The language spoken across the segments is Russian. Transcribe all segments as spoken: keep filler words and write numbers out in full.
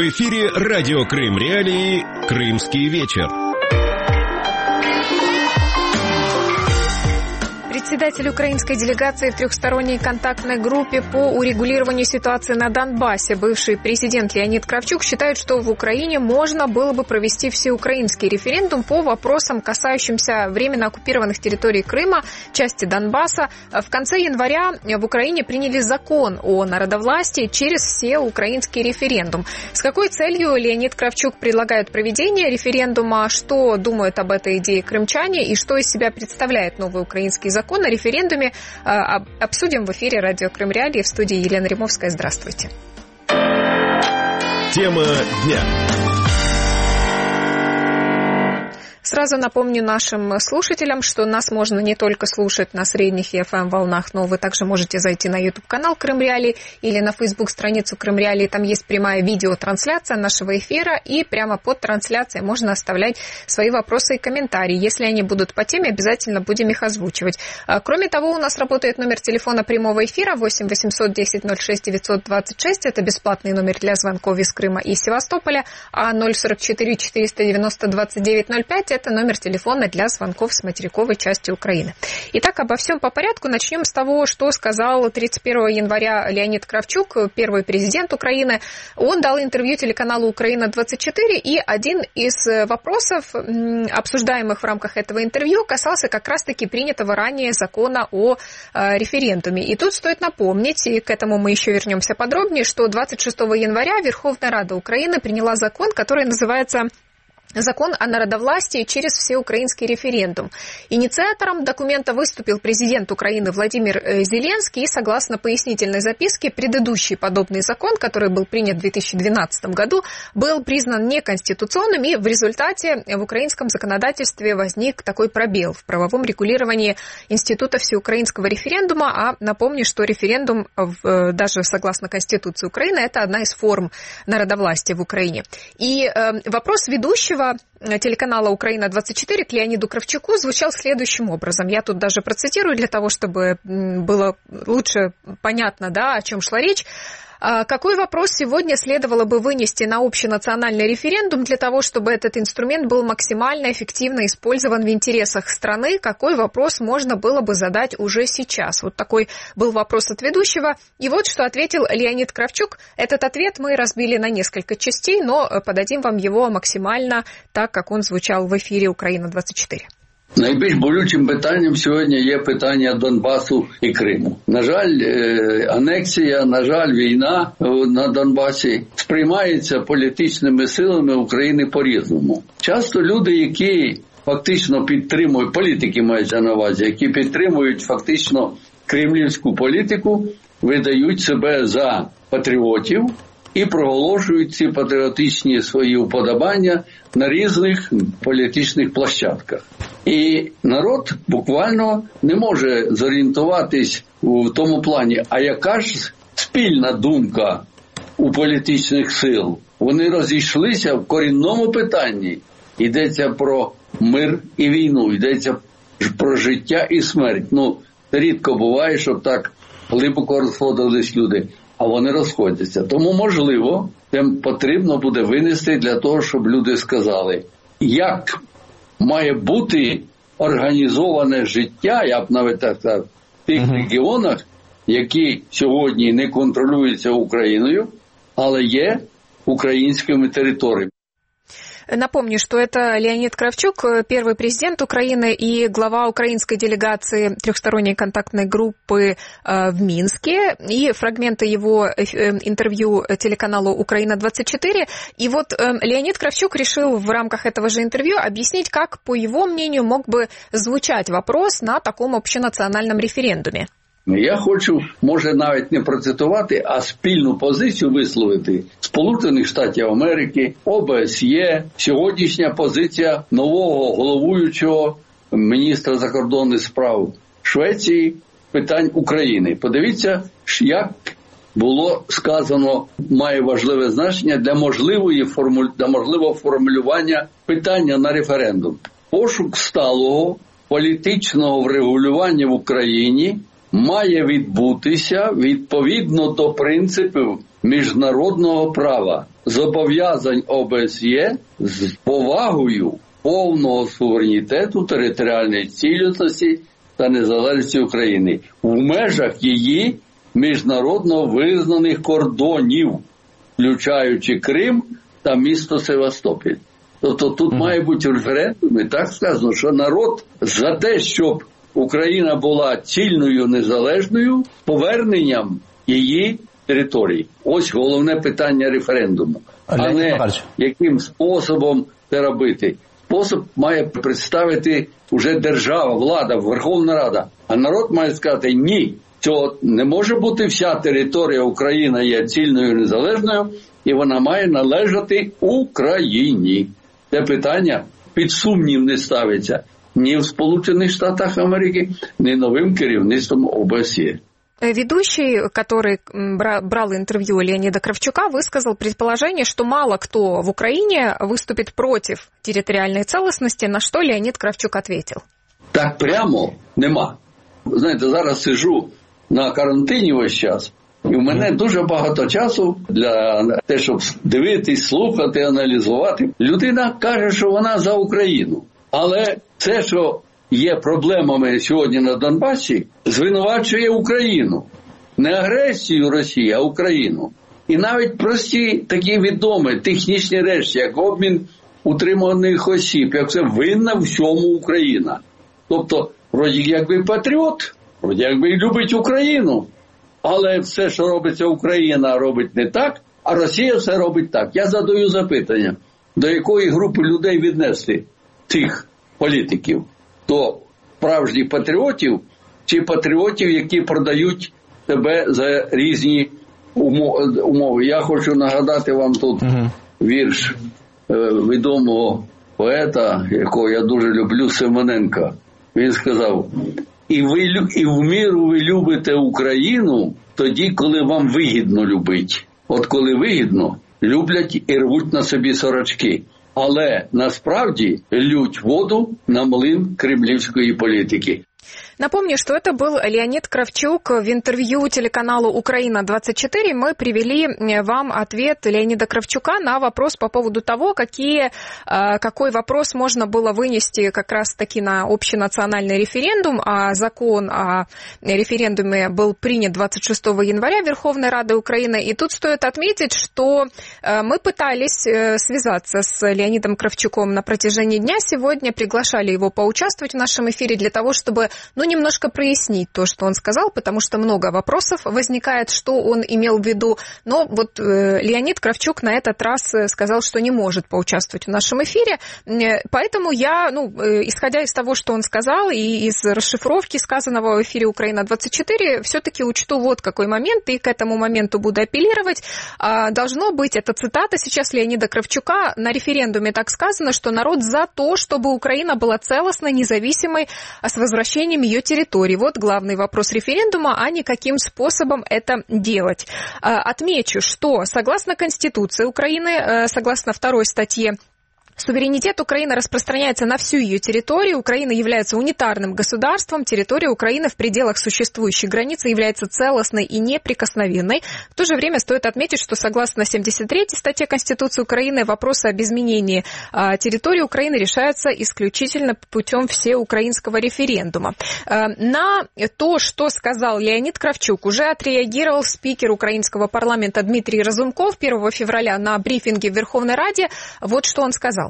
В эфире радио Крым Реалии «Крымский вечер». Председатель украинской делегации в трехсторонней контактной группе по урегулированию ситуации на Донбассе, бывший президент Леонид Кравчук, считает, что в Украине можно было бы провести всеукраинский референдум по вопросам, касающимся временно оккупированных территорий Крыма, части Донбасса. В конце января в Украине приняли закон о народовластии через всеукраинский референдум. С какой целью Леонид Кравчук предлагает проведение референдума, что думают об этой идее крымчане и что из себя представляет новый украинский закон на референдуме, обсудим в эфире радио Крым Реалии. В студии Елена Римовская. Здравствуйте. Тема дня. Сразу напомню нашим слушателям, что нас можно не только слушать на средних и эф эм-волнах, но вы также можете зайти на YouTube-канал Крым Реалии или на Facebook-страницу Крым Реалии. Там есть прямая видеотрансляция нашего эфира, и прямо под трансляцией можно оставлять свои вопросы и комментарии. Если они будут по теме, обязательно будем их озвучивать. Кроме того, у нас работает номер телефона прямого эфира восемь восемьсот десять ноль шесть девятьсот двадцать шесть. Это бесплатный номер для звонков из Крыма и Севастополя. А ноль сорок четыре четыреста девяносто двадцать девять ноль пять – это номер телефона для звонков с материковой части Украины. Итак, обо всем по порядку. Начнем с того, что сказал тридцать первого января Леонид Кравчук, первый президент Украины. Он дал интервью телеканалу «Украина-двадцать четыре», и один из вопросов, обсуждаемых в рамках этого интервью, касался как раз-таки принятого ранее закона о референдуме. И тут стоит напомнить, и к этому мы еще вернемся подробнее, что двадцать шестого января Верховная Рада Украины приняла закон, который называется «Закон о народовластии через всеукраинский референдум». Инициатором документа выступил президент Украины Владимир Зеленский, и согласно пояснительной записке, предыдущий подобный закон, который был принят в две тысячи двенадцатом году, был признан неконституционным, и в результате в украинском законодательстве возник такой пробел в правовом регулировании института всеукраинского референдума. А напомню, что референдум, даже согласно Конституции Украины, это одна из форм народовластия в Украине. И вопрос ведущего телеканала «Украина-двадцать четыре» к Леониду Кравчуку звучал следующим образом. Я тут даже процитирую для того, чтобы было лучше понятно, да, о чем шла речь. Какой вопрос сегодня следовало бы вынести на общенациональный референдум для того, чтобы этот инструмент был максимально эффективно использован в интересах страны? Какой вопрос можно было бы задать уже сейчас? Вот такой был вопрос от ведущего. И вот что ответил Леонид Кравчук. Этот ответ мы разбили на несколько частей, но подадим вам его максимально так, как он звучал в эфире «Украина-двадцать четыре». Найбільш болючим питанням сьогодні є питання Донбасу і Криму. На жаль, анексія, на жаль, війна на Донбасі сприймається політичними силами України по-різному. Часто люди, які фактично підтримують, політики мається на увазі, які підтримують фактично кремлівську політику, видають себе за патріотів і проголошують ці патріотичні свої уподобання на різних політичних площадках. І народ буквально не може зорієнтуватись в тому плані, а яка ж спільна думка у політичних сил. Вони розійшлися в корінному питанні. Йдеться про мир і війну, йдеться про життя і смерть. Ну, рідко буває, щоб так глибоко розходились люди, а вони розходяться. Тому, можливо, тим потрібно буде винести для того, щоб люди сказали, як має бути організоване життя, я б навіть так сказав, в тих uh-huh. регіонах, які сьогодні не контролюються Україною, але є українськими територіями. Напомню, что это Леонид Кравчук, первый президент Украины и глава украинской делегации трехсторонней контактной группы в Минске, и фрагменты его интервью телеканалу «Украина-двадцать четыре». И вот Леонид Кравчук решил в рамках этого же интервью объяснить, как, по его мнению, мог бы звучать вопрос на таком общенациональном референдуме. Я хочу, може, навіть не процитувати, а спільну позицію висловити Сполучених Штатів Америки, О Б С Є, сьогоднішня позиція нового головуючого міністра закордонних справ Швеції питань України. Подивіться, як було сказано, має важливе значення для можливої формуль... для можливого формулювання питання на референдум. Пошук сталого політичного врегулювання в Україні має відбутися відповідно до принципів міжнародного права, зобов'язань О Б С Є з повагою повного суверенітету, територіальної цілісності та незалежності України в межах її міжнародно визнаних кордонів, включаючи Крим та місто Севастополь. Тобто тут mm. має бути референдум, і так сказано, що народ за те, щоб Україна була цільною, незалежною, поверненням її території. Ось головне питання референдуму. А не яким способом це робити. Спосіб має представити вже держава, влада, Верховна Рада. А народ має сказати, ні, цього не може бути, вся територія України є цільною, незалежною, і вона має належати Україні. Це питання під сумнів не ставиться ні в Сполучених Штатах Америки, ні новим керівництвом О Б С Є. Ведущий, который брал интервью Леонида Кравчука, высказал предположение, что мало кто в Украине выступит против территориальной целостности, на что Леонид Кравчук ответил. Так прямо нема. Знаєте, зараз сижу на карантині весь час, і в мене дуже багато часу для те, щоб дивитись, слухати, аналізувати. Людина каже, що вона за Україну. Але це, що є проблемами сьогодні на Донбасі, звинувачує Україну. Не агресію Росії, а Україну. І навіть прості такі відомі технічні речі, як обмін утримуваних осіб, як це винна всьому Україна. Тобто, вроді якби патріот, вроді якби любить Україну, але все, що робиться Україна, робить не так, а Росія все робить так. Я задаю запитання, до якої групи людей віднести цих політиків? До справжніх патріотів чи патріотів, які продають себе за різні умови. Я хочу нагадати вам тут uh-huh. вірш відомого поета, якого я дуже люблю, Симоненка. Він сказав, і, ви, і в міру ви любите Україну тоді, коли вам вигідно любить. От коли вигідно, люблять і рвуть на собі сорочки. Але насправді лють воду на млин кремлівської політики. Напомню, что это был Леонид Кравчук в интервью телеканалу «Украина двадцать четыре». Мы привели вам ответ Леонида Кравчука на вопрос по поводу того, какие, какой вопрос можно было вынести как раз-таки на общенациональный референдум. А закон о референдуме был принят двадцать шестого января Верховной Радой Украины. И тут стоит отметить, что мы пытались связаться с Леонидом Кравчуком на протяжении дня. Сегодня приглашали его поучаствовать в нашем эфире для того, чтобы ну, немножко прояснить то, что он сказал, потому что много вопросов возникает, что он имел в виду. Но вот э, Леонид Кравчук на этот раз сказал, что не может поучаствовать в нашем эфире. Поэтому я, ну, э, исходя из того, что он сказал, и из расшифровки сказанного в эфире «Украина двадцать четыре», все-таки учту вот какой момент, и к этому моменту буду апеллировать. А, должно быть, это цитата сейчас Леонида Кравчука, на референдуме так сказано, что народ за то, чтобы Украина была целостной, независимой, а с возвращением ее территории. Вот главный вопрос референдума, а не каким способом это делать. Отмечу, что согласно Конституции Украины, согласно второй статье, суверенитет Украины распространяется на всю ее территорию. Украина является унитарным государством. Территория Украины в пределах существующей границы является целостной и неприкосновенной. В то же время стоит отметить, что согласно семьдесят третьей статье Конституции Украины вопросы об изменении а, территории Украины решаются исключительно путем всеукраинского референдума. А, на то, что сказал Леонид Кравчук, уже отреагировал спикер украинского парламента Дмитрий Разумков первого февраля на брифинге в Верховной Раде. Вот что он сказал.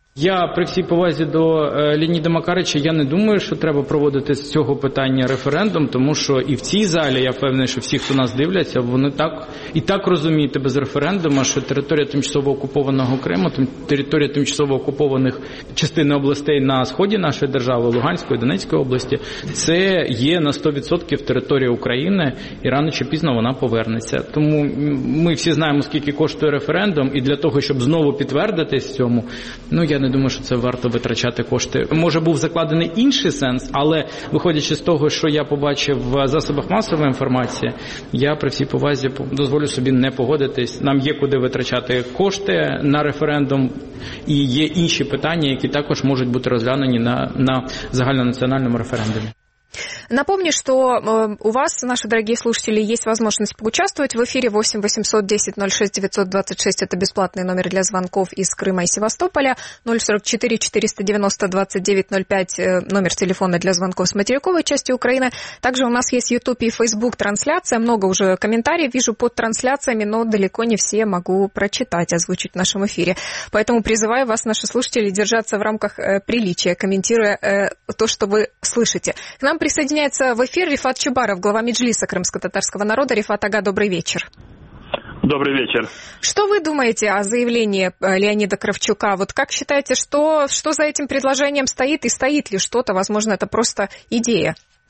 Я при всій повазі до Леоніда Макарича, я не думаю, що треба проводити з цього питання референдум, тому що і в цій залі, я впевнений, що всі, хто нас дивляться, вони так і так розуміють без референдуму, що територія тимчасово окупованого Криму, територія тимчасово окупованих частин областей на сході нашої держави, Луганської, Донецької області, це є на сто відсотків територія України, і рано чи пізно вона повернеться. Тому ми всі знаємо, скільки коштує референдум, і для того, щоб знову підтвердитись в цьому, ну, я не думаю, що це варто витрачати кошти. Може, був закладений інший сенс, але виходячи з того, що я побачив в засобах масової інформації, я при всій повазі дозволю собі не погодитись. Нам є куди витрачати кошти на референдум, і є інші питання, які також можуть бути розглянені на, на загальнонаціональному референдумі. Напомню, что э, у вас, наши дорогие слушатели, есть возможность поучаствовать в эфире. Восемь восемьсот десять ноль шесть девятьсот двадцать шесть это бесплатный номер для звонков из Крыма и Севастополя. ноль сорок четыре четыреста девяносто двадцать девять ноль пять э, номер телефона для звонков с материковой части Украины. Также у нас есть YouTube и Facebook трансляция. Много уже комментариев вижу под трансляциями, но далеко не все могу прочитать, озвучить в нашем эфире. Поэтому призываю вас, наши слушатели, держаться в рамках э, приличия, комментируя э, то, что вы слышите. К нам присоединяется в эфир Рифат Чубаров, глава Меджлиса крымско-татарского народа. Рифат ага, добрый вечер. Добрый вечер. Что вы думаете о заявлении Леонида Кравчука? Вот как считаете, что, что за этим предложением стоит и стоит ли что-то? Возможно, это просто идея.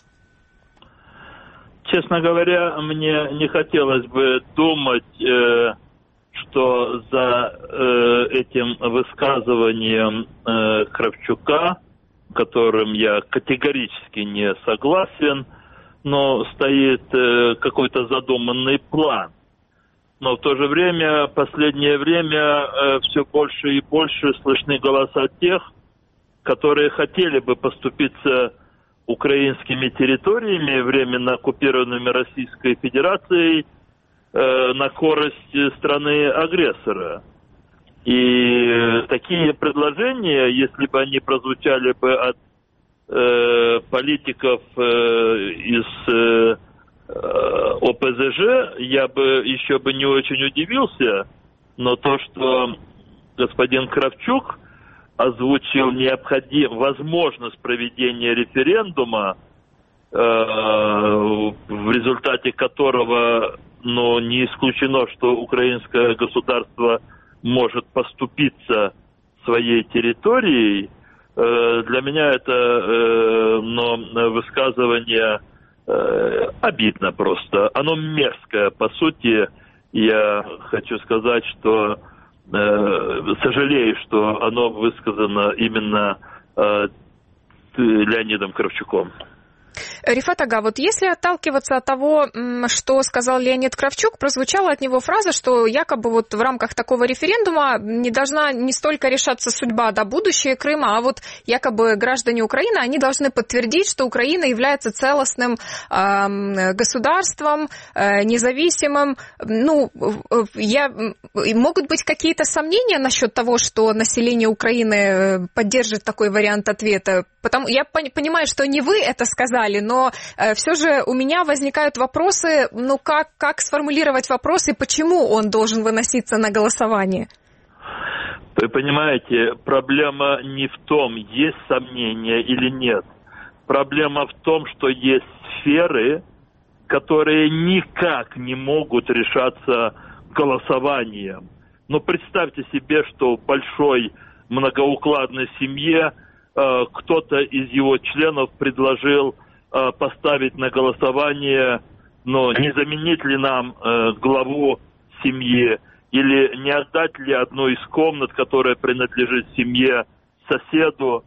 Честно говоря, мне не хотелось бы думать, э, что за э, этим высказыванием э, Кравчука, которым я категорически не согласен, но стоит э, какой-то задуманный план. Но в то же время, в последнее время э, все больше и больше слышны голоса тех, которые хотели бы поступиться украинскими территориями, временно оккупированными Российской Федерацией, э, на скорость страны-агрессора. И такие предложения, если бы они прозвучали бы от э, политиков э, из э, о пэ зэ жэ, я бы еще бы не очень удивился, но то, что господин Кравчук озвучил необходим, возможность проведения референдума, э, в результате которого, ну, не исключено, что украинское государство может поступиться своей территорией, э, для меня это э, но высказывание э, обидно просто. Оно мерзкое, по сути. Я хочу сказать, что э, сожалею, что оно высказано именно э, Леонидом Кравчуком. Рифат ага, вот если отталкиваться от того, что сказал Леонид Кравчук, прозвучала от него фраза, что якобы вот в рамках такого референдума не должна не столько решаться судьба, да, будущее Крыма, а вот якобы граждане Украины, они должны подтвердить, что Украина является целостным э, государством, э, независимым. Ну, я, могут быть какие-то сомнения насчет того, что население Украины поддержит такой вариант ответа? Потому, я понимаю, что не вы это сказали, но э, все же у меня возникают вопросы, ну как, как сформулировать вопрос и почему он должен выноситься на голосование? Вы понимаете, проблема не в том, есть сомнения или нет. Проблема в том, что есть сферы, которые никак не могут решаться голосованием. Но представьте себе, что в большой многоукладной семье э, кто-то из его членов предложил э, поставить на голосование, но не заменить ли нам э, главу семьи, или не отдать ли одну из комнат, которая принадлежит семье, соседу.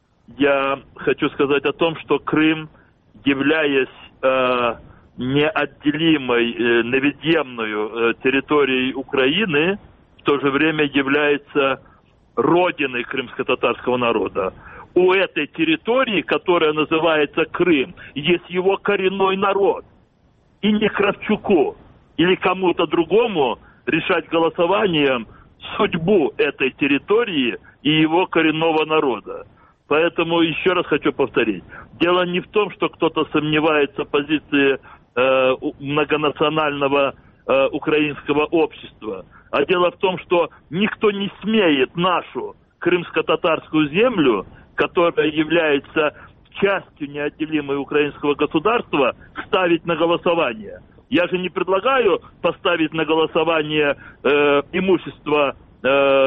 Я хочу сказать о том, что Крым, являясь э, неотделимой, э, невидимой э, территорией Украины, в то же время является родиной крымско-татарского народа. У этой территории, которая называется Крым, есть его коренной народ. И не Кравчуку или кому-то другому решать голосованием судьбу этой территории и его коренного народа. Поэтому еще раз хочу повторить. Дело не в том, что кто-то сомневается в позиции э, многонационального э, украинского общества, а дело в том, что никто не смеет нашу крымско-татарскую землю, которая является частью неотделимой украинского государства, ставить на голосование. Я же не предлагаю поставить на голосование э, имущество э,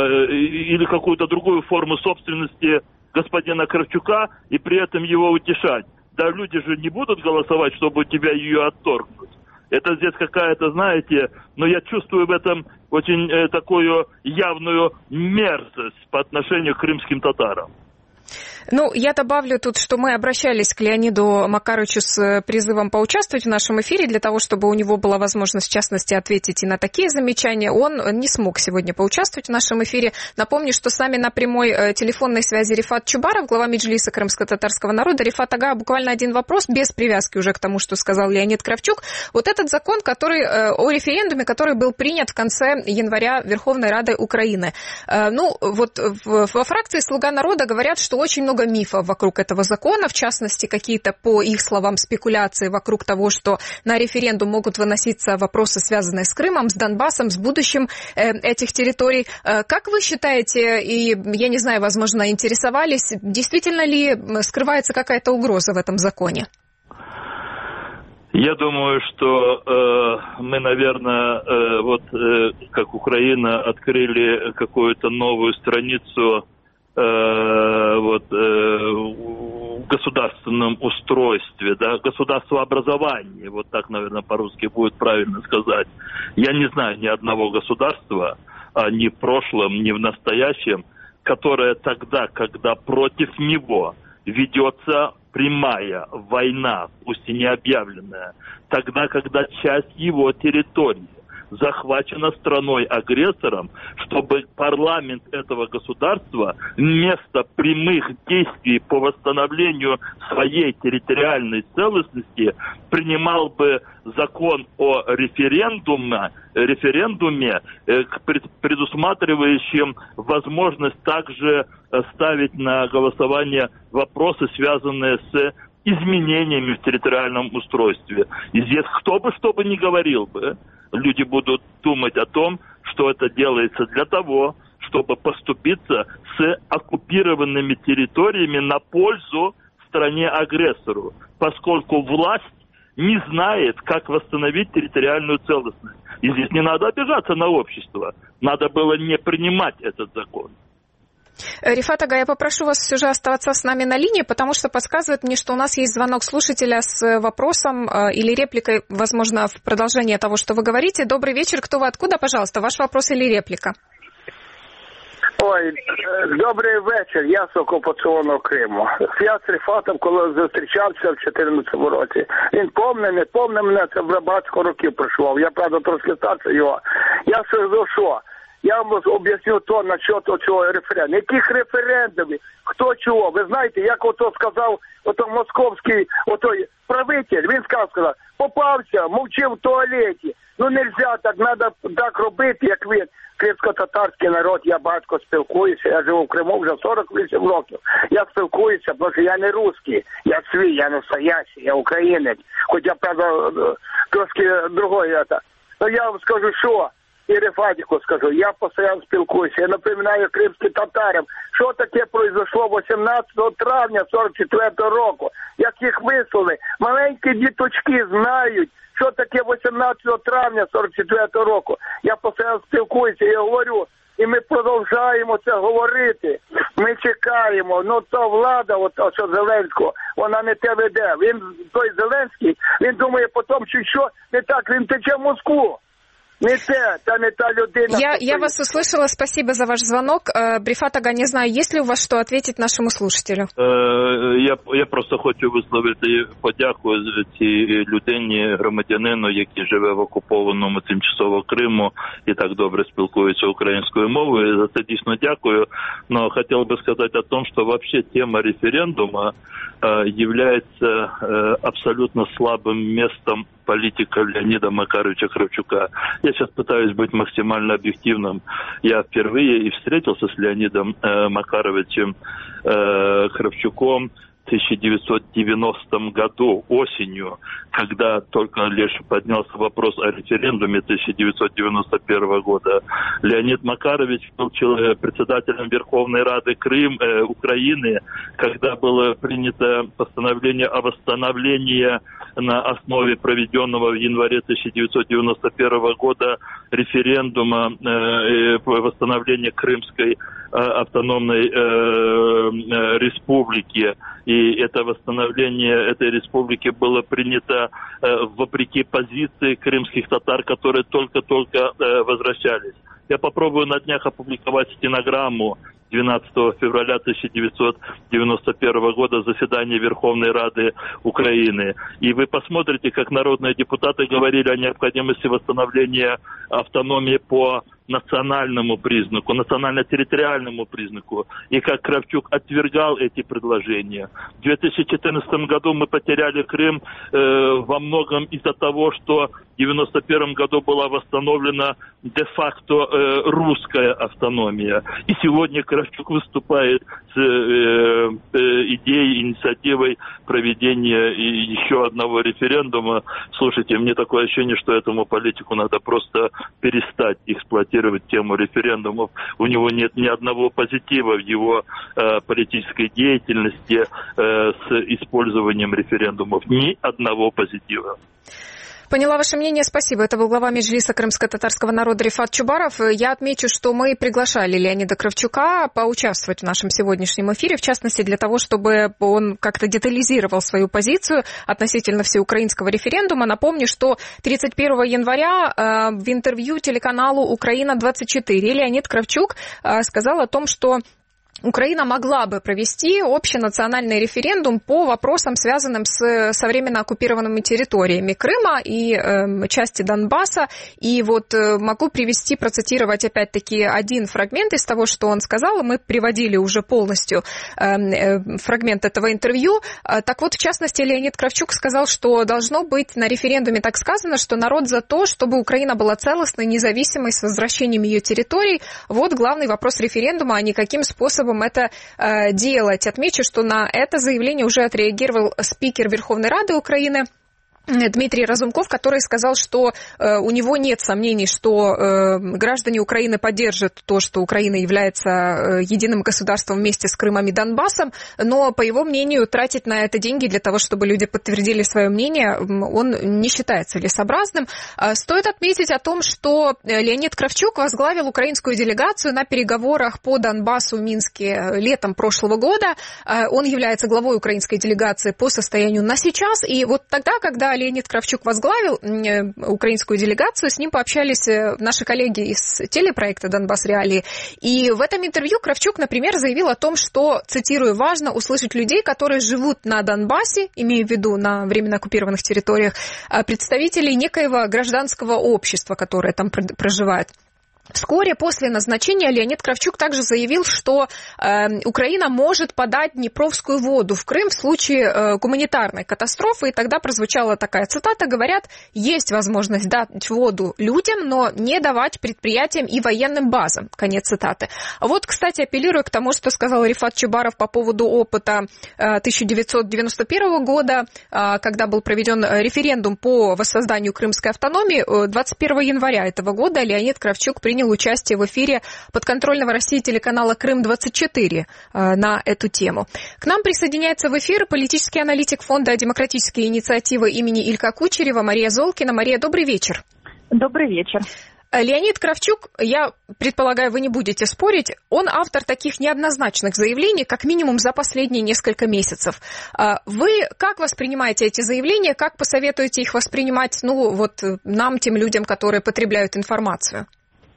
или какую-то другую форму собственности господина Кравчука и при этом его утешать. Да люди же не будут голосовать, чтобы у тебя ее отторгнуть. Это здесь какая-то, знаете, но я чувствую в этом очень э, такую явную мерзость по отношению к крымским татарам. Ну, я добавлю тут, что мы обращались к Леониду Макаровичу с призывом поучаствовать в нашем эфире для того, чтобы у него была возможность, в частности, ответить и на такие замечания. Он не смог сегодня поучаствовать в нашем эфире. Напомню, что с нами на прямой телефонной связи Рифат Чубаров, глава Меджлиса крымско-татарского народа. Рифат ага, буквально один вопрос, без привязки уже к тому, что сказал Леонид Кравчук. Вот этот закон, который о референдуме, который был принят в конце января Верховной Радой Украины. Ну, вот во фракции «Слуга народа» говорят, что очень много много мифов вокруг этого закона, в частности, какие-то, по их словам, спекуляции вокруг того, что на референдум могут выноситься вопросы, связанные с Крымом, с Донбассом, с будущим э, этих территорий. Э, как вы считаете, и, я не знаю, возможно, интересовались, действительно ли скрывается какая-то угроза в этом законе? Я думаю, что э, мы, наверное, э, вот э, как Украина открыли какую-то новую страницу вот, э, в государственном устройстве, да, государствообразовании, вот так, наверное, по-русски будет правильно сказать. Я не знаю ни одного государства, а ни в прошлом, ни в настоящем, которое тогда, когда против него ведется прямая война, пусть и не объявленная, тогда, когда часть его территории захвачена страной-агрессором, чтобы парламент этого государства вместо прямых действий по восстановлению своей территориальной целостности принимал бы закон о референдуме, референдуме предусматривающим возможность также ставить на голосование вопросы, связанные с изменениями в территориальном устройстве. И здесь кто бы что бы ни говорил бы, люди будут думать о том, что это делается для того, чтобы поступиться с оккупированными территориями на пользу стране-агрессору, поскольку власть не знает, как восстановить территориальную целостность. И здесь не надо обижаться на общество. Надо было не принимать этот закон. Рифат ага, я попрошу вас все же оставаться с нами на линии, потому что подсказывает мне, что у нас есть звонок слушателя с вопросом э, или репликой, возможно, в продолжение того, что вы говорите. Добрый вечер, кто вы, откуда, пожалуйста, ваш вопрос или реплика? Ой, добрий вечір, я з окупаційного Криму. Я з Рифатом, коли зустрічався в чотирнадцятому році. Він помне, не помне мене, це вже багато років пройшло. Я, правда, трошки старше його. Я скажу, що? Я вам об'ясню то, на що то цього референдуму. Яких референдумів? Хто чого? Ви знаєте, як ото сказав ото московський отой правитель, він сказав, сказав, попався, мовчив в туалеті. Ну, нельзя так, треба так робити, як він. Кримсько-татарський народ, я багато спілкуюся, я живу в Криму вже сорок вісім років. Я спілкуюся, тому що я не русский, я свій, я настоящий, я українець. Хоча, правда, трошки другой. Ну, я вам скажу, що? І Рифатіку скажу, я постійно спілкуюся, я напоминаю кримським татарам, що таке произошло вісімнадцятого травня сорок четвертого року, як їх вислали. Маленькі діточки знають, що таке вісімнадцятого травня сорок четвертого року. Я постійно спілкуюся, я говорю, і ми продовжуємо це говорити. Ми чекаємо, ну то влада, от, от що Зеленського, вона не те веде. Він, той Зеленський, він думає потім, що що не так, він тече в Москву. Не те, та не та людина. Я, я вас услышала, спасибо за ваш звонок. Рифат ага, не знаю, есть ли у вас что ответить нашему слушателю? Я, я просто хочу висловити подяку цій людині, громадянину, який живе в окупованому тимчасово Криму і так добре спілкується українською мовою. За це дійсно дякую. Но хотел бы сказать о том, что вообще тема референдума является абсолютно слабым местом политика Леонида Макаровича Кравчука. Я сейчас пытаюсь быть максимально объективным. Я впервые и встретился с Леонидом э, Макаровичем э, Кравчуком в тысяча девятьсот девяностом году осенью, когда только лишь поднялся вопрос о референдуме тысяча девятьсот девяносто первого года. Леонид Макарович был председателем Верховной Рады Крым, э, Украины, когда было принято постановление о восстановлении на основе проведенного в январе тысяча девятьсот девяносто первого года референдума э, восстановления Крымской э, автономной э, э, республики. И это восстановление этой республики было принято э, вопреки позиции крымских татар, которые только-только э, возвращались. Я попробую на днях опубликовать стенограмму двенадцатого февраля тысяча девятьсот девяносто первого года заседание Верховной Рады Украины. И вы посмотрите, как народные депутаты говорили о необходимости восстановления автономии по национальному признаку, национально-территориальному признаку, и как Кравчук отвергал эти предложения. В две тысячи четырнадцатом году мы потеряли Крым э, во многом из-за того, что в девяносто первом году была восстановлена де-факто э, русская автономия. И сегодня Кравчук выступает с э, э, идеей, инициативой проведения еще одного референдума. Слушайте, мне такое ощущение, что этому политику надо просто перестать эксплуатировать тему референдумов. У него нет ни одного позитива в его э, политической деятельности э, с использованием референдумов. Ни одного позитива. Поняла ваше мнение, спасибо. Это был глава Меджлиса крымско-татарского народа Рифат Чубаров. Я отмечу, что мы приглашали Леонида Кравчука поучаствовать в нашем сегодняшнем эфире, в частности, для того, чтобы он как-то детализировал свою позицию относительно всеукраинского референдума. Напомню, что тридцать первого января э, в интервью телеканалу «Украина двадцать четыре» Леонид Кравчук э, сказал о том, что Украина могла бы провести общенациональный референдум по вопросам, связанным с, со временно оккупированными территориями Крыма и э, части Донбасса. И вот э, могу привести, процитировать опять-таки один фрагмент из того, что он сказал. Мы приводили уже полностью э, э, фрагмент этого интервью. Э, так вот, в частности, Леонид Кравчук сказал, что должно быть на референдуме так сказано, что народ за то, чтобы Украина была целостной, независимой, с возвращением ее территорий. Вот главный вопрос референдума, а не каким способом это э, делать. Отмечу, что на это заявление уже отреагировал спикер Верховной Рады Украины Дмитрий Разумков, который сказал, что э, у него нет сомнений, что э, граждане Украины поддержат то, что Украина является э, единым государством вместе с Крымом и Донбассом, но, по его мнению, тратить на это деньги для того, чтобы люди подтвердили свое мнение, он не считает целесообразным. Э, стоит отметить о том, что Леонид Кравчук возглавил украинскую делегацию на переговорах по Донбассу в Минске летом прошлого года. Э, он является главой украинской делегации по состоянию на сейчас, и вот тогда, когда Леонид Кравчук возглавил украинскую делегацию, с ним пообщались наши коллеги из телепроекта «Донбасс Реалии». И в этом интервью Кравчук, например, заявил о том, что, цитирую, важно услышать людей, которые живут на Донбассе, имея в виду на временно оккупированных территориях, представителей некоего гражданского общества, которое там проживает. Вскоре после назначения Леонид Кравчук также заявил, что э, Украина может подать Днепровскую воду в Крым в случае э, гуманитарной катастрофы. И тогда прозвучала такая цитата, говорят, есть возможность дать воду людям, но не давать предприятиям и военным базам. Конец цитаты. Вот, кстати, апеллируя к тому, что сказал Рифат Чубаров по поводу опыта э, тысяча девятьсот девяносто первого года, э, когда был проведен референдум по воссозданию крымской автономии, э, двадцать первого января этого года Леонид Кравчук принял принял участие в эфире подконтрольного России телеканала «Крым двадцать четыре» на эту тему. К нам присоединяется в эфир политический аналитик фонда «Демократические инициативы» имени Илька Кучерева Мария Золкина. Мария, добрый вечер. Добрый вечер. Леонид Кравчук, я предполагаю, вы не будете спорить, он автор таких неоднозначных заявлений, как минимум за последние несколько месяцев. Вы как воспринимаете эти заявления, как посоветуете их воспринимать, ну, вот нам, тем людям, которые потребляют информацию?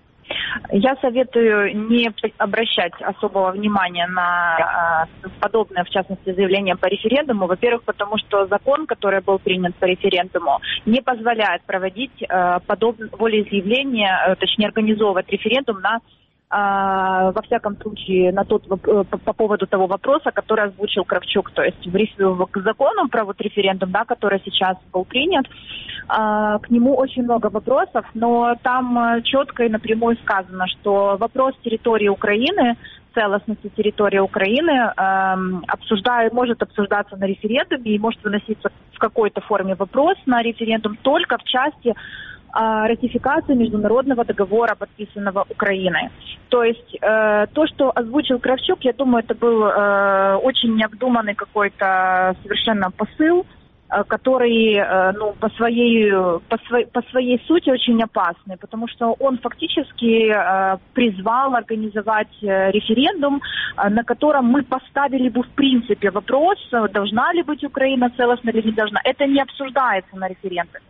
Я советую не обращать особого внимания на э, подобное, в частности, заявление по референдуму. Во-первых, потому что закон, который был принят по референдуму, не позволяет проводить э, подобное волеизъявление, э, точнее, организовывать референдум на Uh, во всяком случае, на тот, по, по поводу того вопроса, который озвучил Кравчук, то есть в, к закону про вот референдум, да, который сейчас был принят, uh, к нему очень много вопросов, но там четко и напрямую сказано, что вопрос территории Украины, целостности территории Украины uh, обсуждает, может обсуждаться на референдуме и может выноситься в какой-то форме вопрос на референдум только в части ратификации международного договора, подписанного Украиной. То есть э, то, что озвучил Кравчук, я думаю, это был э, очень необдуманный какой-то совершенно посыл, э, который э, ну, по, своей, по, своей, по своей сути очень опасный, потому что он фактически э, призвал организовать э, референдум, э, на котором мы поставили бы в принципе вопрос, должна ли быть Украина целостна или не должна. Это не обсуждается на референдуме.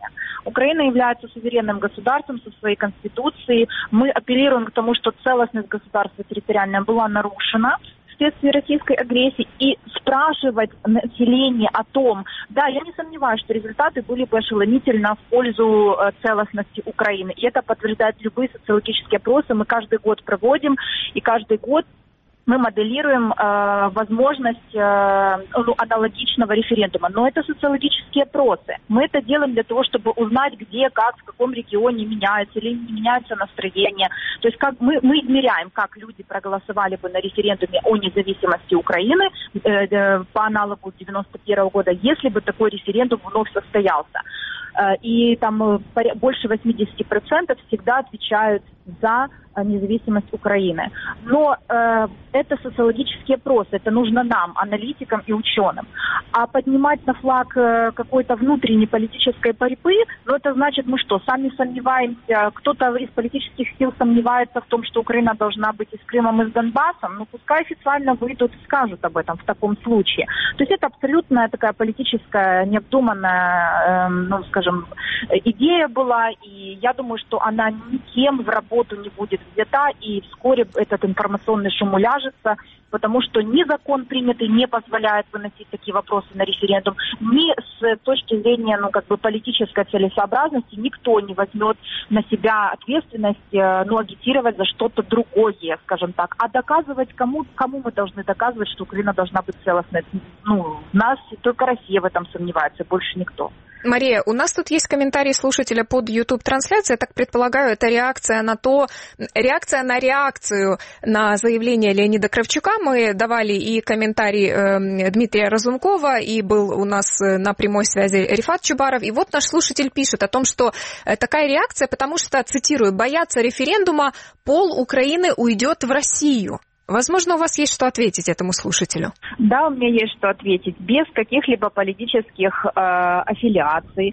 Украина является суверенным государством со своей конституцией. Мы апеллируем к тому, что целостность государства территориальная была нарушена вследствие российской агрессии, и спрашивать население о том, да, я не сомневаюсь, что результаты были бы ошеломительно в пользу э, целостности Украины. И это подтверждают любые социологические опросы. Мы каждый год проводим, и каждый год мы моделируем э, возможность э, ну, аналогичного референдума. Но это социологические опросы. Мы это делаем для того, чтобы узнать, где, как, в каком регионе меняется или не меняется настроение. То есть как мы, мы измеряем, как люди проголосовали бы на референдуме о независимости Украины э, э, по аналогу девяносто первого года, если бы такой референдум вновь состоялся. Э, и там э, больше восемьдесят процентов всегда отвечают за независимость Украины. Но э, это социологические опросы, это нужно нам, аналитикам и ученым. А поднимать на флаг э, какой-то внутренней политической борьбы, ну это значит, мы что, сами сомневаемся, кто-то из политических сил сомневается в том, что Украина должна быть и с Крымом, и с Донбассом, ну пускай официально выйдут и скажут об этом в таком случае. То есть это абсолютно такая политическая, необдуманная, э, ну скажем, идея была, и я думаю, что она никем в работу не будет взята, и вскоре этот информационный шум уляжется, потому что ни закон принятый не позволяет выносить такие вопросы на референдум, ни с точки зрения, ну, как бы политической целесообразности никто не возьмет на себя ответственность, ну, агитировать за что-то другое, скажем так. А доказывать кому, кому мы должны доказывать, что Украина должна быть целостной? Ну, нас только Россия в этом сомневается, больше никто. Мария, у нас тут есть комментарий слушателя под YouTube-трансляцией. Я так предполагаю, это реакция на то, реакция на реакцию на заявление Леонида Кравчука. Мы давали и комментарий э, Дмитрия Разумкова, и был у нас на прямой связи Рифат Чубаров. И вот наш слушатель пишет о том, что такая реакция, потому что, цитирую, боятся референдума, пол Украины уйдет в Россию. Возможно, у вас есть что ответить этому слушателю? Да, у меня есть что ответить. Без каких-либо политических э, аффилиаций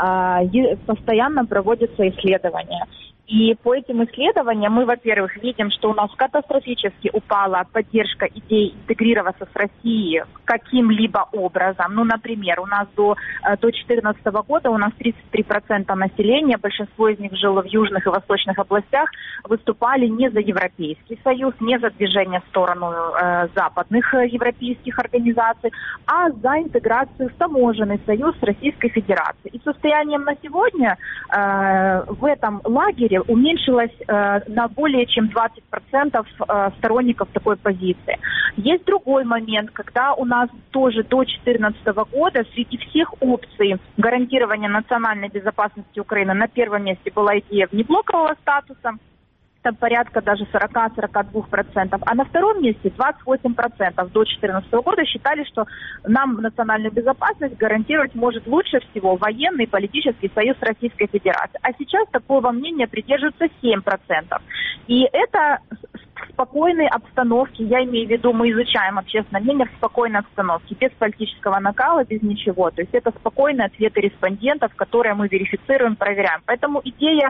э, постоянно проводятся исследования. И по этим исследованиям мы, во-первых, видим, что у нас катастрофически упала поддержка идей интегрироваться с Россией каким-либо образом. Ну, например, у нас до две тысячи четырнадцатого года у нас тридцать три процента населения, большинство из них жило в южных и восточных областях, выступали не за Европейский Союз, не за движение в сторону э, западных европейских организаций, а за интеграцию в таможенный союз с Российской Федерацией. И состоянием на сегодня э, в этом лагере уменьшилось э, на более чем двадцать процентов э, сторонников такой позиции. Есть другой момент, когда у нас тоже до две тысячи четырнадцатого года среди всех опций гарантирования национальной безопасности Украины на первом месте была идея внеблокового статуса, там порядка даже сорок-сорок два процента, а на втором месте двадцать восемь процентов до две тысячи четырнадцатого года считали, что нам национальную безопасность гарантировать может лучше всего военный и политический союз Российской Федерации. А сейчас такого мнения придерживаются семь процентов. И это в спокойной обстановке, я имею в виду, мы изучаем общественное мнение в спокойной обстановке, без политического накала, без ничего. То есть это спокойные ответы респондентов, которые мы верифицируем, проверяем. Поэтому идея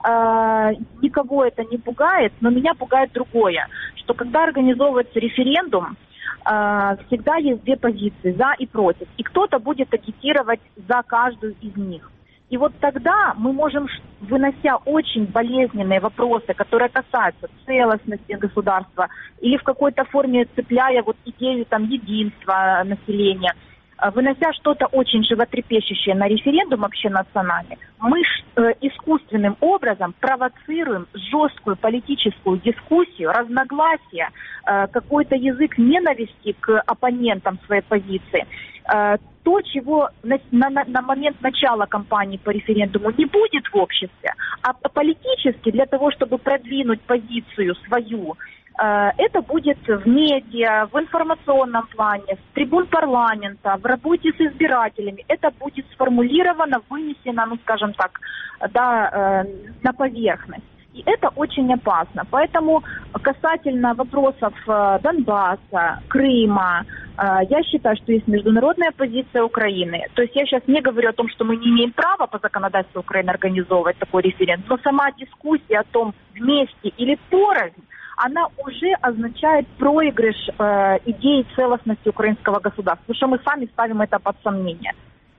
э, никого это не пугает, но меня пугает другое, что когда организовывается референдум, э, всегда есть две позиции, за и против. И кто-то будет агитировать за каждую из них. И вот тогда мы можем, вынося очень болезненные вопросы, которые касаются целостности государства, или в какой-то форме цепляя вот идею там единства населения, вынося что-то очень животрепещущее на референдум общенациональный, мы э, искусственным образом провоцируем жесткую политическую дискуссию, разногласия, э, какой-то язык ненависти к оппонентам своей позиции. Э, то, чего на, на, на момент начала кампании по референдуму не будет в обществе, а политически для того, чтобы продвинуть позицию свою, это будет в медиа, в информационном плане, с трибун парламента, в работе с избирателями. Это будет сформулировано, вынесено, ну, скажем так, да, на поверхность. И это очень опасно. Поэтому касательно вопросов Донбасса, Крыма, я считаю, что есть международная позиция Украины. То есть я сейчас не говорю о том, что мы не имеем права по законодательству Украины организовывать такой референдум, но сама дискуссия о том, вместе или порознь, она уже означает проигрыш э, идеи целостности украинского государства, потому что мы сами ставим это под сомнение.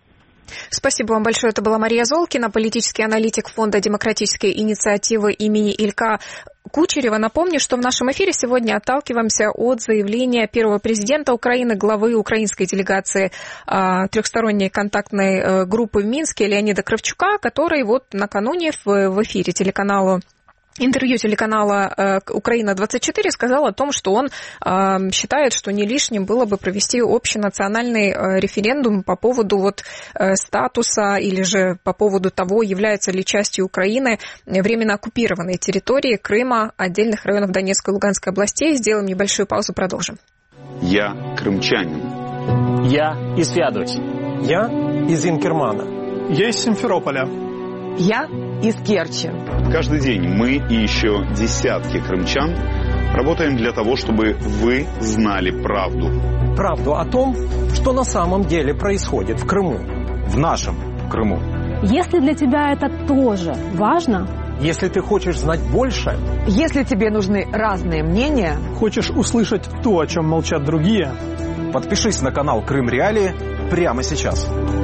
Спасибо вам большое. Это была Мария Золкина, политический аналитик Фонда демократической инициативы имени Илька Кучерева. Напомню, что в нашем эфире сегодня отталкиваемся от заявления первого президента Украины, главы украинской делегации э, трехсторонней контактной э, группы в Минске Леонида Кравчука, который вот накануне в, в эфире телеканалу интервью телеканала э, «Украина-двадцать четыре» сказал о том, что он э, считает, что не лишним было бы провести общенациональный э, референдум по поводу вот, э, статуса или же по поводу того, является ли частью Украины временно оккупированной территории Крыма, отдельных районов Донецкой и Луганской областей. Сделаем небольшую паузу, продолжим. Я крымчанин. Я из Феодосии. Я из Инкермана. Я из Симферополя. Я из Керчи. Каждый день мы и еще десятки крымчан работаем для того, чтобы вы знали правду. Правду о том, что на самом деле происходит в Крыму. В нашем Крыму. Если для тебя это тоже важно, если ты хочешь знать больше, если тебе нужны разные мнения, хочешь услышать то, о чем молчат другие, подпишись на канал Крым Реалии прямо сейчас.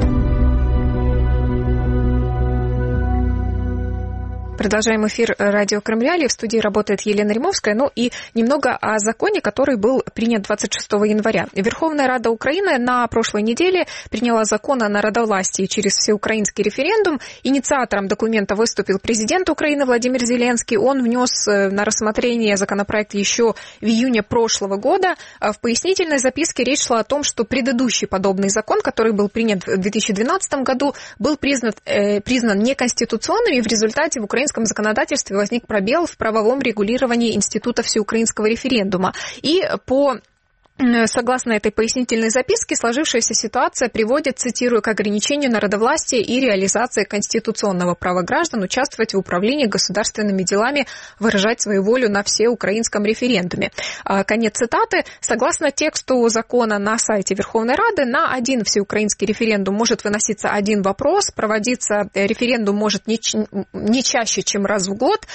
Продолжаем эфир радио Крым Реалии. В студии работает Елена Римовская. Ну и немного о законе, который был принят двадцать шестого января. Верховная Рада Украины на прошлой неделе приняла закон о народовластии через всеукраинский референдум. Инициатором документа выступил президент Украины Владимир Зеленский. Он внес на рассмотрение законопроект еще в июне прошлого года. В пояснительной записке речь шла о том, что предыдущий подобный закон, который был принят в две тысячи двенадцатом году, был признан, э, признан неконституционным, и в результате в Украине В законодательстве возник пробел в правовом регулировании института всеукраинского референдума. И по Согласно этой пояснительной записке, сложившаяся ситуация приводит, цитирую, к ограничению народовластия и реализации конституционного права граждан участвовать в управлении государственными делами, выражать свою волю на всеукраинском референдуме. Конец цитаты. Согласно тексту закона на сайте Верховной Рады, на один всеукраинский референдум может выноситься один вопрос, проводиться референдум может не, не чаще, чем раз в год.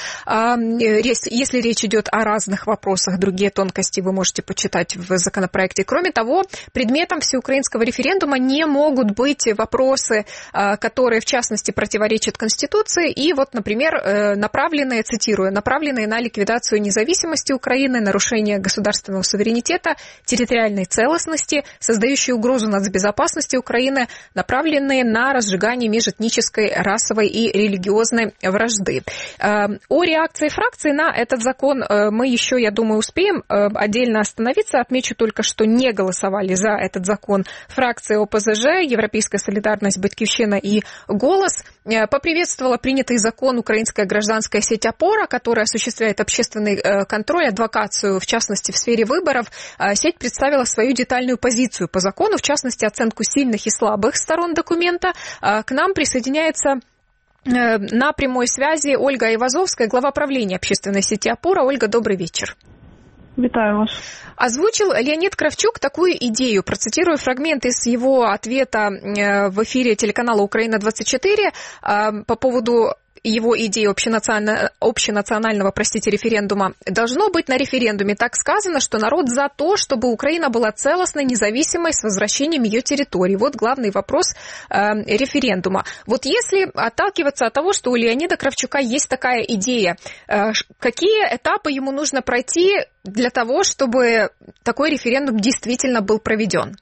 Если речь идет о разных вопросах, другие тонкости вы можете почитать в законодательстве. законопроекте. Кроме того, предметом всеукраинского референдума не могут быть вопросы, которые, в частности, противоречат Конституции и, вот, например, направленные, цитирую, направленные на ликвидацию независимости Украины, нарушение государственного суверенитета, территориальной целостности, создающие угрозу нацбезопасности Украины, направленные на разжигание межэтнической, расовой и религиозной вражды. О реакции фракции на этот закон мы еще, я думаю, успеем отдельно остановиться. Отмечу только, что не голосовали за этот закон фракции ОПЗЖ, Европейская солидарность, Батькивщина и Голос. Поприветствовала принятый закон украинская гражданская сеть «Опора», которая осуществляет общественный контроль, адвокацию, в частности, в сфере выборов. Сеть представила свою детальную позицию по закону, в частности, оценку сильных и слабых сторон документа. К нам присоединяется на прямой связи Ольга Айвазовская, глава правления общественной сети «Опора». Ольга, добрый вечер. Витаю вас. Озвучил Леонид Кравчук такую идею. Процитирую фрагмент из его ответа в эфире телеканала «Украина-двадцать четыре» по поводу его идеи общенационального, общенационального, простите, референдума. Должно быть на референдуме так сказано, что народ за то, чтобы Украина была целостной, независимой, с возвращением ее территории. Вот главный вопрос э, референдума. Вот если отталкиваться от того, что у Леонида Кравчука есть такая идея, э, какие этапы ему нужно пройти для того, чтобы такой референдум действительно был проведен?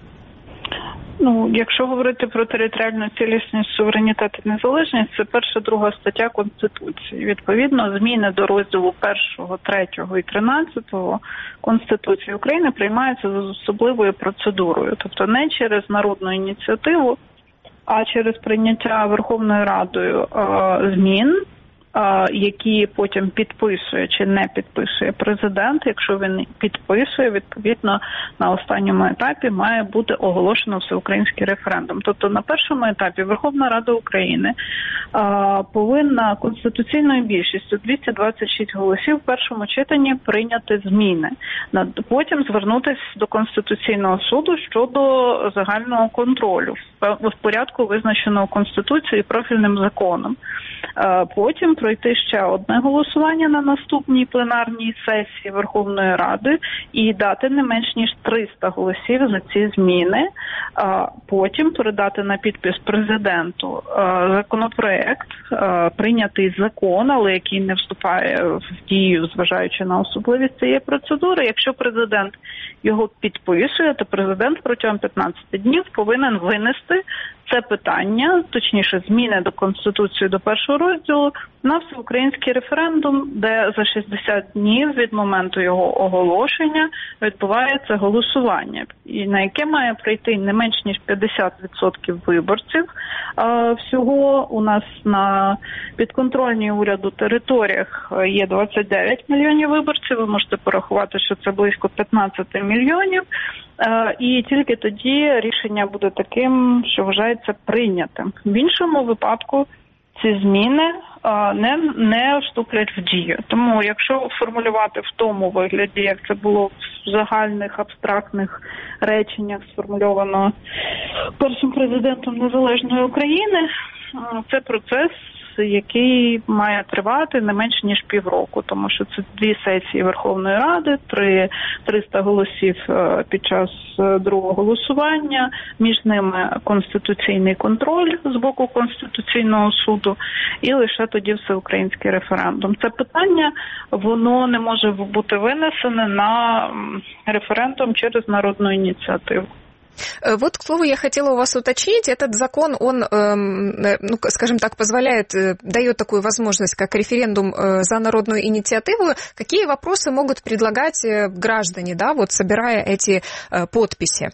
Ну, якщо говорити про територіальну цілісність, суверенітет і незалежність, це перша, друга стаття Конституції. Відповідно, зміни до розділу першого, третього і тринадцятого Конституції України приймаються за особливою процедурою. Тобто не через народну ініціативу, а через прийняття Верховною Радою е, змін, які потім підписує чи не підписує президент. Якщо він підписує, відповідно, на останньому етапі має бути оголошено всеукраїнський референдум. Тобто на першому етапі Верховна Рада України а, повинна конституційною більшістю двісті двадцять шість голосів в першому читанні прийняти зміни. Потім звернутися до Конституційного суду щодо загального контролю в порядку, визначеного Конституцією і профільним законом. Потім пройти ще одне голосування на наступній пленарній сесії Верховної Ради і дати не менш ніж триста голосів за ці зміни. Потім передати на підпис президенту законопроект, прийнятий закон, але який не вступає в дію, зважаючи на особливість цієї процедури. Якщо президент його підписує, то президент протягом п'ятнадцяти днів повинен винести це питання, точніше зміни до Конституції до першого розділу, на всеукраїнський референдум, де за шістдесят днів від моменту його оголошення відбувається голосування, і на яке має прийти не менш ніж п'ятдесят відсотків виборців. Всього у нас на підконтрольній уряду територіях є двадцять дев'ять мільйонів виборців, ви можете порахувати, що це близько п'ятнадцять мільйонів. І тільки тоді рішення буде таким, що вважається прийнятим. В іншому випадку ці зміни не, не вступлять в дію. Тому якщо формулювати в тому вигляді, як це було в загальних абстрактних реченнях сформульовано першим президентом Незалежної України, це процес, який має тривати не менше ніж півроку, тому що це дві сесії Верховної Ради, три, триста голосів під час другого голосування, між ними конституційний контроль з боку Конституційного суду і лише тоді всеукраїнський референдум. Це питання, воно не може бути винесене на референдум через народну ініціативу. Вот, к слову, я хотела у вас уточнить, этот закон, он, ну, скажем так, позволяет, дает такую возможность, как референдум за народную инициативу. Какие вопросы могут предлагать граждане, да, вот собирая эти подписи?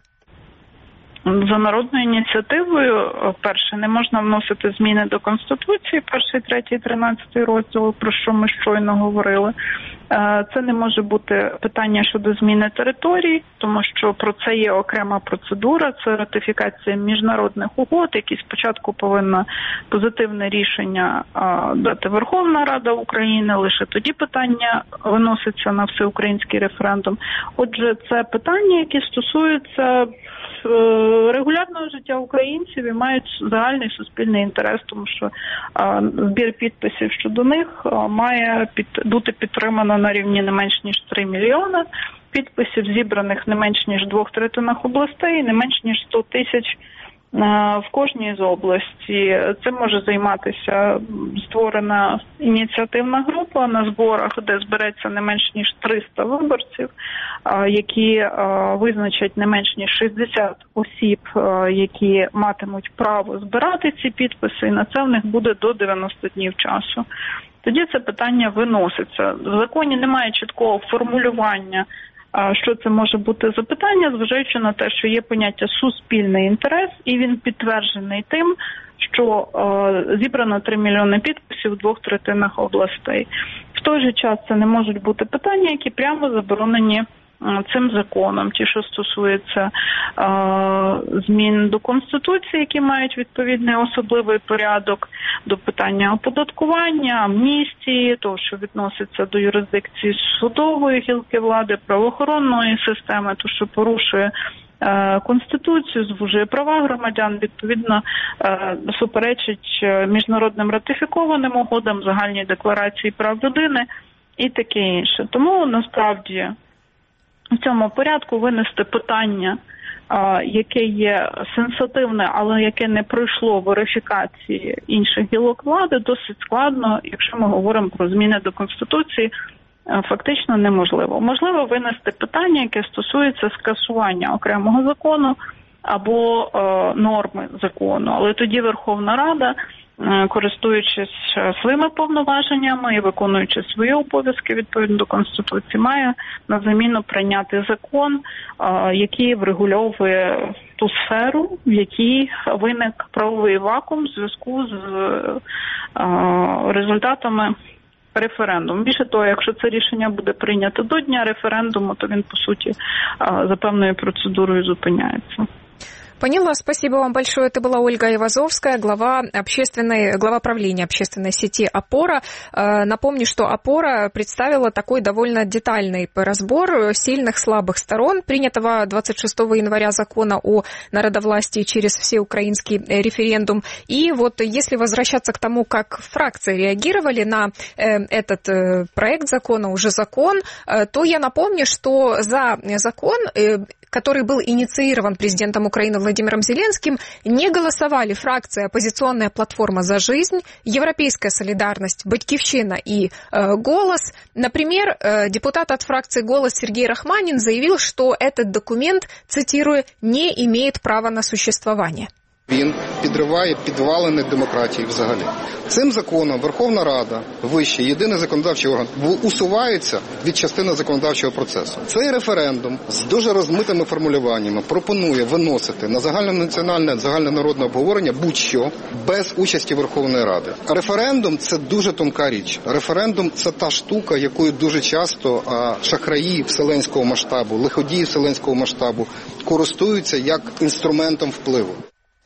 За народною ініціативою, перше, не можна вносити зміни до Конституції, перший, третій, тринадцятий розділ, про що ми щойно говорили. Це не може бути питання щодо зміни територій, тому що про це є окрема процедура, це ратифікація міжнародних угод, які спочатку повинна позитивне рішення дати Верховна Рада України, лише тоді питання виноситься на всеукраїнський референдум. Отже, це питання, які стосуються регулярного життя українців і мають загальний суспільний інтерес, тому що збір підписів щодо них має під, бути підтримано на рівні не менш ніж три мільйони підписів, зібраних не менш ніж в двох третинах областей, не менш ніж сто тисяч в кожній з області. Це може займатися створена ініціативна група на зборах, де збереться не менш ніж триста виборців, які визначать не менш ніж шістдесят осіб, які матимуть право збирати ці підписи, і на це в них буде до дев'яноста днів часу. Тоді це питання виноситься. В законі немає чіткого формулювання, що це може бути за питання, зважаючи на те, що є поняття суспільний інтерес, і він підтверджений тим, що е, зібрано три мільйони підписів у двох третинах областей. В той же час це не можуть бути питання, які прямо заборонені цим законом, ті, що стосуються е, змін до Конституції, які мають відповідний особливий порядок, до питання оподаткування, амністії, того, що відноситься до юрисдикції судової гілки влади, правоохоронної системи, то, що порушує е, Конституцію, звужує права громадян, відповідно, е, суперечить міжнародним ратифікованим угодам, загальній декларації прав людини і таке інше. Тому, насправді, в цьому порядку винести питання, яке є сенсативне, але яке не пройшло верифікації інших гілок влади, досить складно, якщо ми говоримо про зміни до Конституції, фактично неможливо. Можливо винести питання, яке стосується скасування окремого закону або норми закону, але тоді Верховна Рада, користуючись своїми повноваженнями і виконуючи свої обов'язки відповідно до Конституції, має на заміну прийняти закон, який врегульовує ту сферу, в якій виник правовий вакуум в зв'язку з результатами референдуму. Більше того, якщо це рішення буде прийнято до дня референдуму, то він, по суті, за певною процедурою зупиняється. Поняла, спасибо вам большое. Это была Ольга Айвазовская, глава, общественной, глава правления общественной сети «Опора». Напомню, что «Опора» представила такой довольно детальный разбор сильных, слабых сторон принятого двадцать шестого января закона о народовластии через всеукраинский референдум. И вот если возвращаться к тому, как фракции реагировали на этот проект закона, уже закон, то я напомню, что за закон, который был инициирован президентом Украины Владимиром Зеленским, не голосовали фракции «Оппозиционная платформа за жизнь», «Европейская солидарность», «Батькивщина» и э, «Голос». Например, э, депутат от фракции «Голос» Сергей Рахманин заявил, что этот документ, цитирую, «не имеет права на существование». Він підриває підвалини демократії взагалі. Цим законом Верховна Рада, вищий, єдиний законодавчий орган, усувається від частини законодавчого процесу. Цей референдум з дуже розмитими формулюваннями пропонує виносити на загальнонаціональне, загальнонародне обговорення будь-що без участі Верховної Ради. Референдум – це дуже тонка річ. Референдум – це та штука, якою дуже часто а, шахраї вселенського масштабу, лиходії вселенського масштабу користуються як інструментом впливу.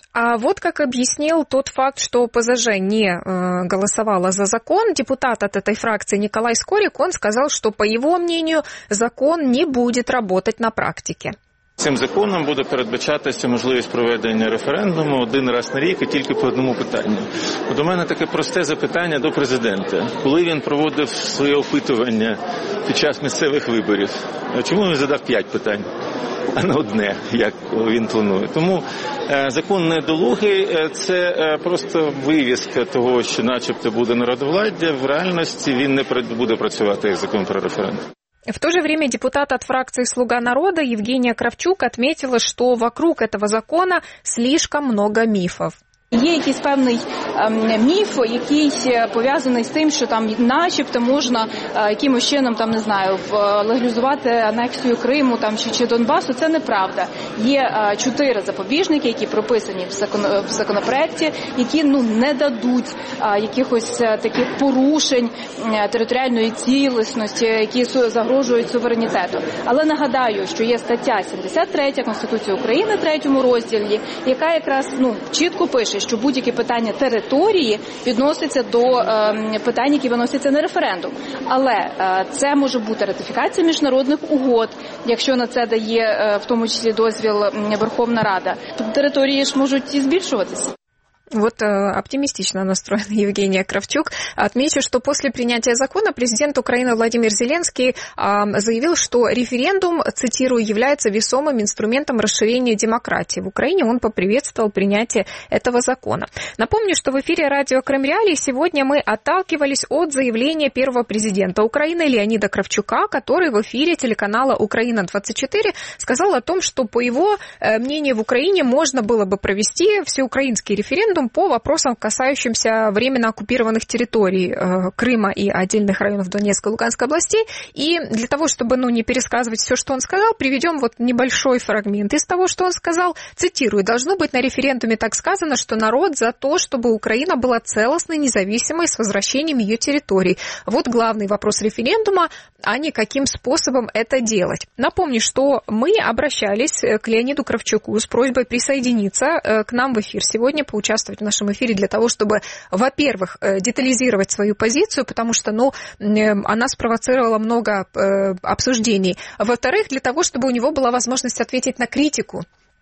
А вот как объяснил тот факт, что ПЗЖ не э, голосовала за закон, депутат от этой фракции Николай Скорик, он сказал, что, по его мнению, закон не будет работать на практике. Цим законом буде передбачатися можливість проведення референдуму один раз на рік і тільки по одному питанню. От у мене таке просте запитання до президента. Коли він проводив своє опитування під час місцевих виборів, чому він задав п'ять питань, а не одне, як він планує? Тому е, закон недолугий, це е, просто вивіска того, що начебто буде народовладдя. В реальності він не буде працювати як закон про референдум. В то же время депутат от фракции «Слуга народа» Евгения Кравчук отметила, что вокруг этого закона слишком много мифов. Є якийсь певний ем, міф, який пов'язаний з тим, що там начебто можна е, якимось чином, там, не знаю, легалізувати анексію Криму там, чи, чи Донбасу. Це неправда. Є е, чотири запобіжники, які прописані в, закон, в законопроекті, які ну, не дадуть е, якихось е, таких порушень е, територіальної цілісності, які су, загрожують суверенітету. Але нагадаю, що є стаття сімдесят три Конституції України в третьому розділі, яка якраз ну, чітко пише, що будь-які питання території відносяться до е, питань, які виносяться на референдум. Але е, це може бути ратифікація міжнародних угод, якщо на це дає е, в тому числі дозвіл Верховна Рада. Території ж можуть і збільшуватися. Вот э, оптимистично настроена Евгения Кравчук. Отмечу, что после принятия закона президент Украины Владимир Зеленский э, заявил, что референдум, цитирую, является весомым инструментом расширения демократии. В Украине он поприветствовал принятие этого закона. Напомню, что в эфире радио Крым Реалии сегодня мы отталкивались от заявления первого президента Украины Леонида Кравчука, который в эфире телеканала «Украина двадцать четыре» сказал о том, что, по его э, мнению, в Украине можно было бы провести всеукраинский референдум по вопросам, касающимся временно оккупированных территорий э, Крыма и отдельных районов Донецкой и Луганской областей. И для того, чтобы ну, не пересказывать все, что он сказал, приведем вот небольшой фрагмент из того, что он сказал. Цитирую. «Должно быть на референдуме так сказано, что народ за то, чтобы Украина была целостной, независимой, с возвращением ее территорий. Вот главный вопрос референдума, а не каким способом это делать». Напомню, что мы обращались к Леониду Кравчуку с просьбой присоединиться к нам в эфир сегодня, поучаствовать в нашем эфире для того, чтобы, во-первых, детализировать свою позицию, потому что, ну, она спровоцировала много обсуждений. Во-вторых, для того, чтобы у него была возможность ответить на критику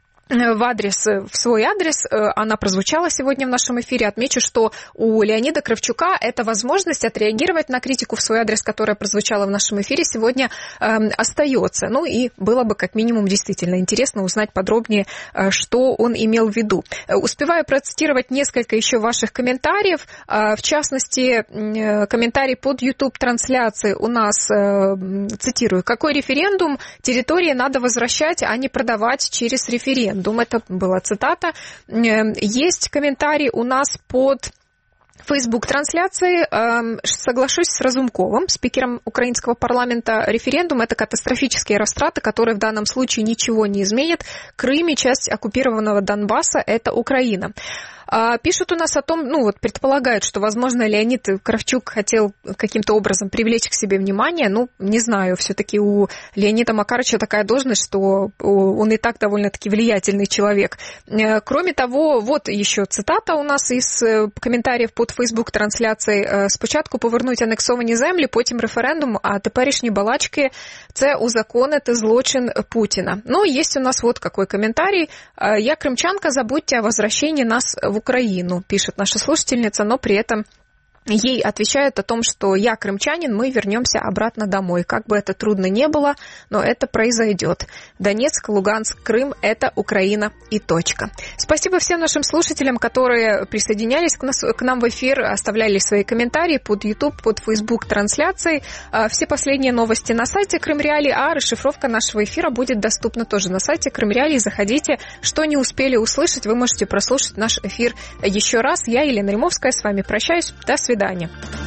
в адрес, в свой адрес, она прозвучала сегодня в нашем эфире. Отмечу, что у Леонида Кравчука эта возможность отреагировать на критику в свой адрес, которая прозвучала в нашем эфире, сегодня э, остается. Ну и было бы как минимум действительно интересно узнать подробнее, э, что он имел в виду. Успеваю процитировать несколько еще ваших комментариев. Э, в частности, э, комментарий под YouTube-трансляцией у нас, э, цитирую, «Какой референдум? Территории надо возвращать, а не продавать через референдум». Это была цитата. Есть комментарий у нас под Facebook-трансляции. Соглашусь с Разумковым, спикером украинского парламента. Референдум – это катастрофические растраты, которые в данном случае ничего не изменят. Крым и часть оккупированного Донбасса – это Украина. Пишут у нас о том, ну вот предполагают, что, возможно, Леонид Кравчук хотел каким-то образом привлечь к себе внимание. Ну, не знаю, все-таки у Леонида Макарыча такая должность, что он и так довольно-таки влиятельный человек. Кроме того, вот еще цитата у нас из коментарів під Фейсбук-трансляцією. «Спочатку повернуть анексовані землі, потім референдум, а теперішні балачки – це узаконити злочин Путіна». Ну, есть у нас вот какой комментарий. «Я крымчанка, забудьте о возвращении нас в Украину», пишет наша слушательница, но при этом ей отвечают о том, что я крымчанин, мы вернемся обратно домой. Как бы это трудно не было, но это произойдет. Донецк, Луганск, Крым – это Украина и точка. Спасибо всем нашим слушателям, которые присоединялись к, нас, к нам в эфир, оставляли свои комментарии под YouTube, под Facebook трансляцией. Все последние новости на сайте Крым Реалии, а расшифровка нашего эфира будет доступна тоже на сайте Крым Реалии. Заходите. Что не успели услышать, вы можете прослушать наш эфир еще раз. Я, Елена Римовская, с вами прощаюсь. До свидания. До свидания.